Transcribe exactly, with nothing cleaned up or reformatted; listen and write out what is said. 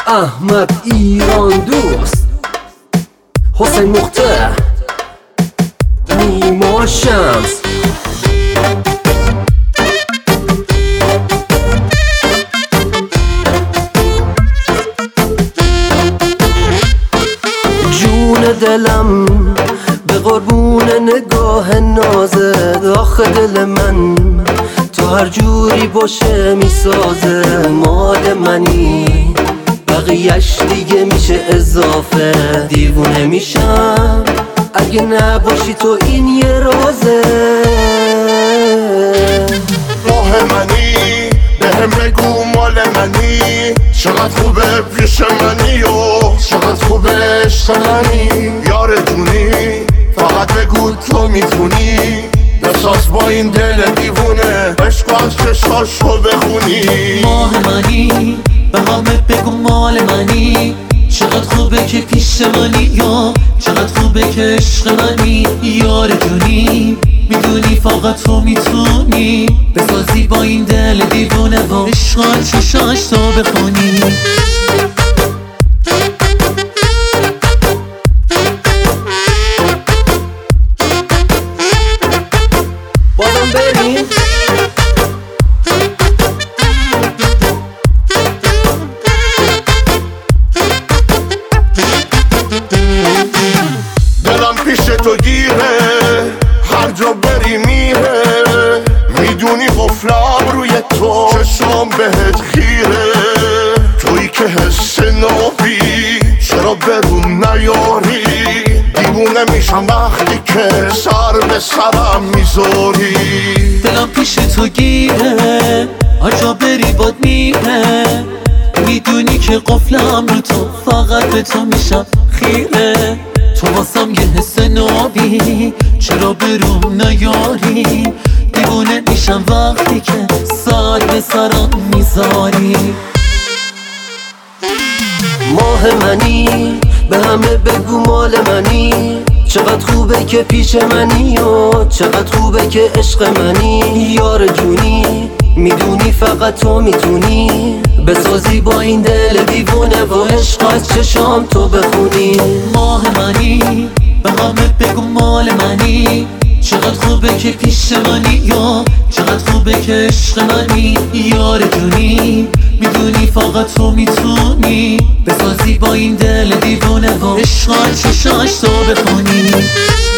احمد ایران دوست، حسین مختار، نیما شمس. جون دلم به قربون نگاه نازت، آخه دل من تو هر جوری باشه میسازه. مال منی بقیهش دیگه میشه اضافه، دیوونه میشم اگه نباشی تو، این یه رازه. ماه منی بهم بگو مال منی، چقدر خوبه پیش منی و چقدر خوبه عشق منی. یار جونی فقط بگو تو میتونی، بساز با این دل دیوونه عشق از چشاشو بخونی. ماه منی به همه بگو مال منی، چقدر خوبه که پیش منی یا چقدر خوبه که عشق منی. یار جونی میدونی فقط تو میتونی، بسازی با این دل دیوونه و عشق از چشاش تو بخونی. بازم بریم دلم پیش تو گیره، هر جا بری میره. میدونی قفلم روی تو، چشم بهت خیره. تویی که حس نابی چرا بروم نیاری. دیوونه میشم وقتی که سر به سرم میذاری. دلم پیش تو گیره، هر جا بری باد میره. میدونی که قفلم رو تو، فقط به تو میشم خیره. تو واسم یه حس نابی چرا بروم نیاری. دیوونه میشم وقتی که سر به سرم میذاری. ماه منی به همه بگو مال منی، چقدر خوبه که پیش منی و چقدر خوبه که عشق منی. یار جونی میدونی فقط تو میتونی، بسازی با این دل دیوونه و عشق از چشام تو بخونی. ماه منی به همه بگو مال منی، چقدر خوبه که پیش منی یا چقدر خوبه که عشق منی. یار جونی میدونی فقط تو میتونی، بسازی با این دل دیوونه و عشق از چشاش تو بخونی.